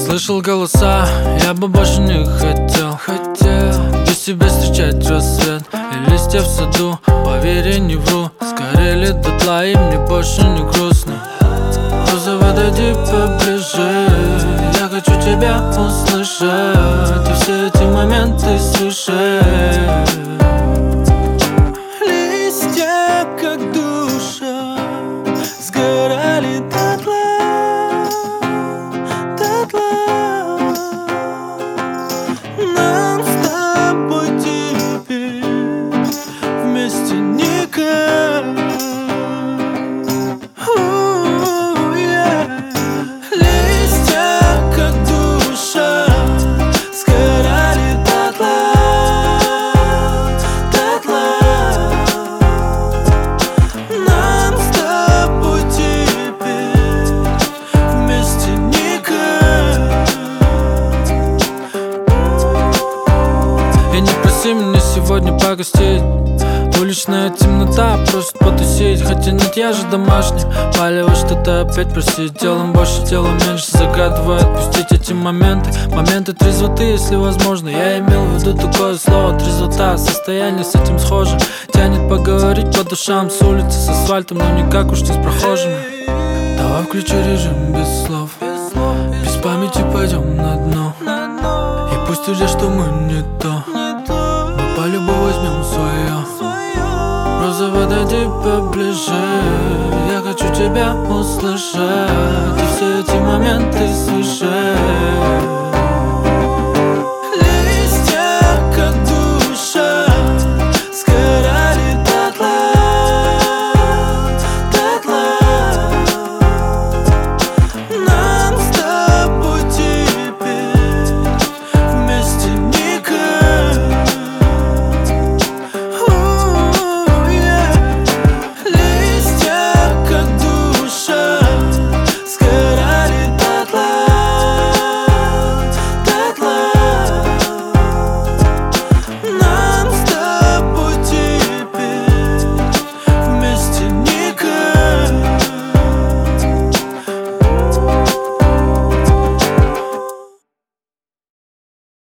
Слышал голоса, я бы больше не хотел без тебя встречать рассвет и листья в саду. Поверь, я не вру, сгорели дотла, и мне больше не грустно. Просто подойди поближе, я хочу тебя услышать и все эти моменты слушать. Листья, как душа, сгорали дотла, дотла. Нам с тобой теперь вместе никак. Листья, как душа, сгорали дотла, дотла. Нам с тобой теперь вместе никак. И не проси меня сегодня погостить, уличная темнота, просто потусить. Хотя нет, я же домашний, палево что-то опять просить. Делом больше, делом меньше, загадывая отпустить эти моменты. Моменты трезвоты, если возможно. Я имел в виду такое слово трезвота. Состояние с этим схоже, тянет поговорить по душам. С улицы, с асфальтом, но никак уж не с прохожими. Давай включи режим без слов, без памяти пойдем на дно. И пусть уже что мы не то, мы по-любому возьмем свое. Просто подойди поближе, я хочу тебя услышать и все эти моменты слышать.